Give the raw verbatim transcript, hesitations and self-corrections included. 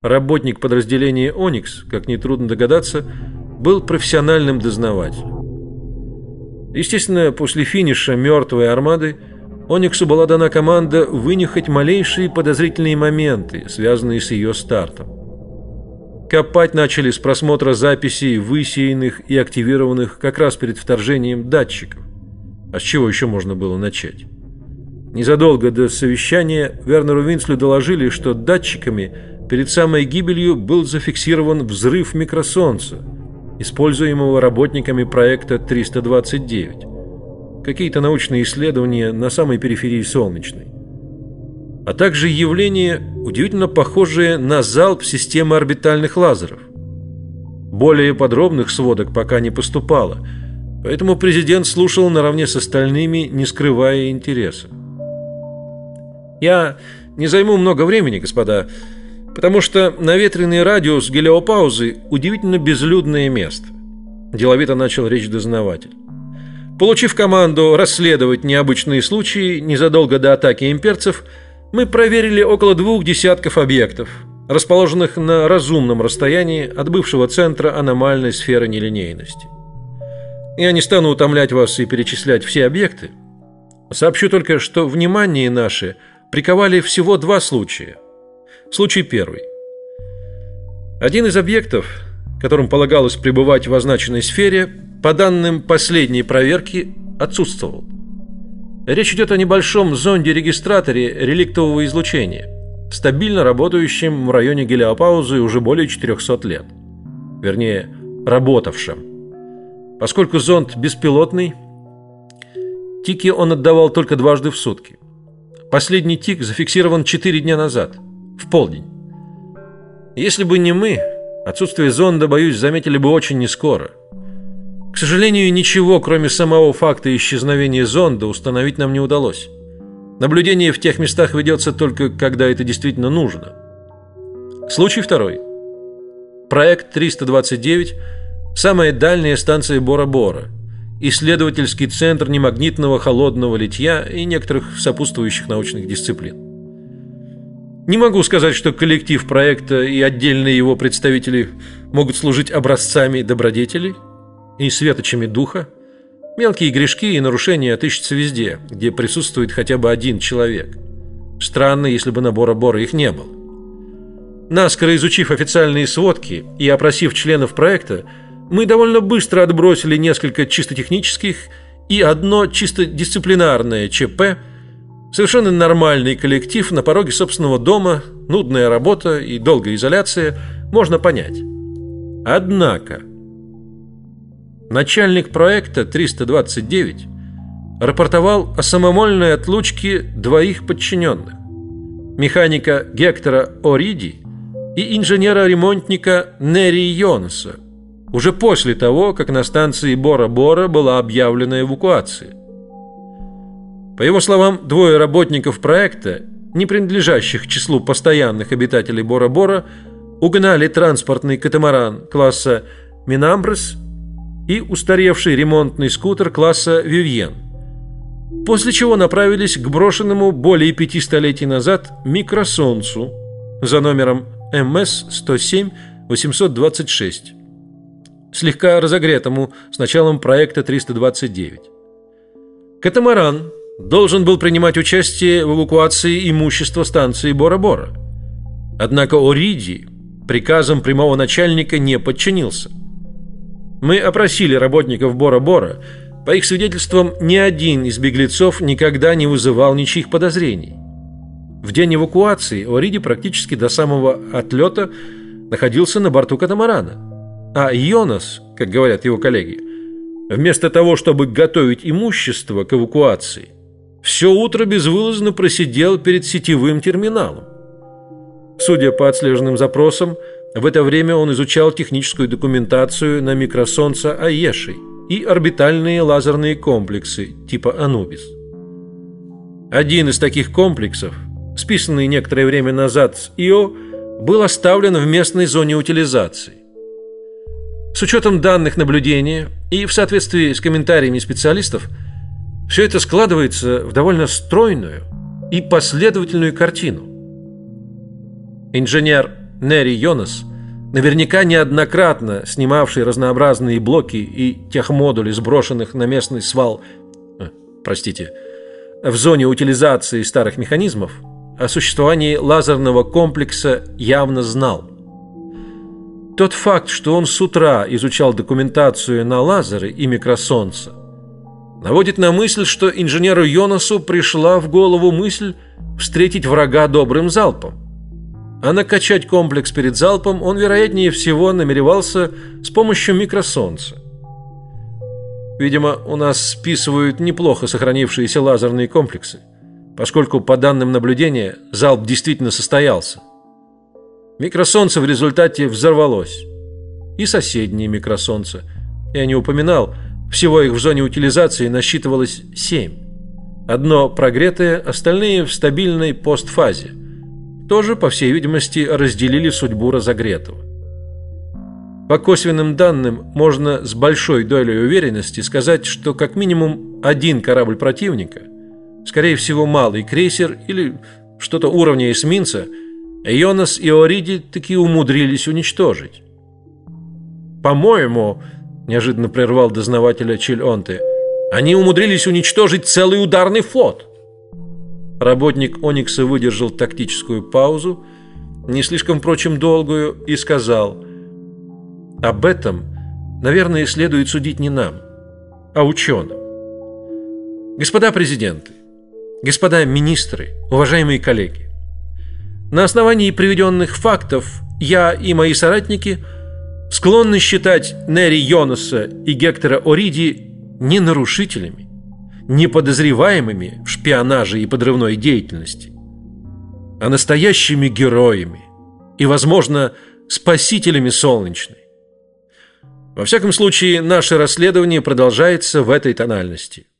Работник подразделения «Оникс», как нетрудно догадаться, был профессиональным дознавателем. Естественно, после финиша «Мертвой армады» «Ониксу» была дана команда вынюхать малейшие подозрительные моменты, связанные с ее стартом. Копать начали с просмотра записей, высеянных и активированных как раз перед вторжением датчиков. А с чего еще можно было начать? Незадолго до совещания Вернеру Винслю доложили, что датчиками перед самой гибелью был зафиксирован взрыв микросолнца, используемого работниками проекта триста двадцать девять. Какие-то научные исследования на самой периферии Солнечной. А также явление, удивительно похожее на залп системы орбитальных лазеров. Более подробных сводок пока не поступало, поэтому президент слушал наравне с остальными, не скрывая интереса. Я не займу много времени, господа, потому что наветренный радиус гелиопаузы удивительно безлюдное место. Деловито начал речь дознаватель. Получив команду расследовать необычные случаи незадолго до атаки имперцев, мы проверили около двух десятков объектов, расположенных на разумном расстоянии от бывшего центра аномальной сферы нелинейности. Я не стану утомлять вас и перечислять все объекты. Сообщу только, что внимание наше приковали всего два случая. Случай первый. Один из объектов, которым полагалось пребывать в означенной сфере, по данным последней проверки, отсутствовал. Речь идет о небольшом зонде-регистраторе реликтового излучения, стабильно работающем в районе гелиопаузы уже более четырехсот лет. Вернее, работавшем. Поскольку зонд беспилотный, тики он отдавал только дважды в сутки. Последний тик зафиксирован четыре дня назад, в полдень. Если бы не мы, отсутствие зонда, боюсь, заметили бы очень нескоро. К сожалению, ничего, кроме самого факта исчезновения зонда, установить нам не удалось. Наблюдение в тех местах ведется только когда это действительно нужно. Случай второй. Проект триста двадцать девять – самая дальняя станция Бора-Бора, исследовательский центр немагнитного холодного литья и некоторых сопутствующих научных дисциплин. Не могу сказать, что коллектив проекта и отдельные его представители могут служить образцами добродетелей и светочами духа. Мелкие грешки и нарушения отыщутся везде, где присутствует хотя бы один человек. Странно, если бы на Бора-Бора их не было. Наскоро изучив официальные сводки и опросив членов проекта, мы довольно быстро отбросили несколько чисто технических и одно чисто дисциплинарное ЧП. Совершенно нормальный коллектив на пороге собственного дома, нудная работа и долгая изоляция, можно понять. Однако начальник проекта триста двадцать девять рапортовал о самовольной отлучке двоих подчиненных: механика Гектора Ориди и инженера-ремонтника Нери Йонаса, уже после того, как на станции Бора-Бора была объявлена эвакуация. По его словам, двое работников проекта, не принадлежащих к числу постоянных обитателей Бора-Бора, угнали транспортный катамаран класса Минамбрес и устаревший ремонтный скутер класса Вивьен, после чего направились к брошенному более пяти столетий назад микросолнцу за номером эм эс сто семь восемьсот двадцать шесть, слегка разогретому с началом проекта триста двадцать девять. Катамаран должен был принимать участие в эвакуации имущества станции Бора-Бора. Однако Ориди приказам прямого начальника не подчинился. Мы опросили работников Бора-Бора. По их свидетельствам, ни один из беглецов никогда не вызывал ничьих подозрений. В день эвакуации Ориди практически до самого отлета находился на борту катамарана. А Йонас, как говорят его коллеги, вместо того, чтобы готовить имущество к эвакуации, все утро безвылазно просидел перед сетевым терминалом. Судя по отслеженным запросам, в это время он изучал техническую документацию на микросолнце Аеши и орбитальные лазерные комплексы типа Анубис. Один из таких комплексов, списанный некоторое время назад с Ио, был оставлен в местной зоне утилизации. С учетом данных наблюдения и в соответствии с комментариями специалистов, все это складывается в довольно стройную и последовательную картину. Инженер Нери Йонас, наверняка неоднократно снимавший разнообразные блоки и техмодули, сброшенных на местный свал, э, простите, в зоне утилизации старых механизмов, о существовании лазерного комплекса явно знал. Тот факт, что он с утра изучал документацию на лазеры и микросолнца, наводит на мысль, что инженеру Йонасу пришла в голову мысль встретить врага добрым залпом. А накачать комплекс перед залпом он, вероятнее всего, намеревался с помощью микросолнца. Видимо, у нас списывают неплохо сохранившиеся лазерные комплексы, поскольку, по данным наблюдения, залп действительно состоялся. Микросолнце в результате взорвалось. И соседние микросолнца. Я не упоминал, всего их в зоне утилизации насчитывалось семь. Одно прогретое, остальные в стабильной постфазе. Тоже, по всей видимости, разделили судьбу разогретого. По косвенным данным можно с большой долей уверенности сказать, что как минимум один корабль противника, скорее всего малый крейсер или что-то уровня эсминца, Йонас и Ориди таки умудрились уничтожить. По-моему, неожиданно прервал дознавателя Чиль-Онте, они умудрились уничтожить целый ударный флот. Работник Оникса выдержал тактическую паузу, не слишком, впрочем, долгую, и сказал: об этом, наверное, следует судить не нам, а ученым. Господа президенты, господа министры, уважаемые коллеги, на основании приведенных фактов я и мои соратники склонны считать Нери Йонаса и Гектора Ориди не нарушителями, не подозреваемыми в шпионаже и подрывной деятельности, а настоящими героями и, возможно, спасителями Солнечной. Во всяком случае, наше расследование продолжается в этой тональности.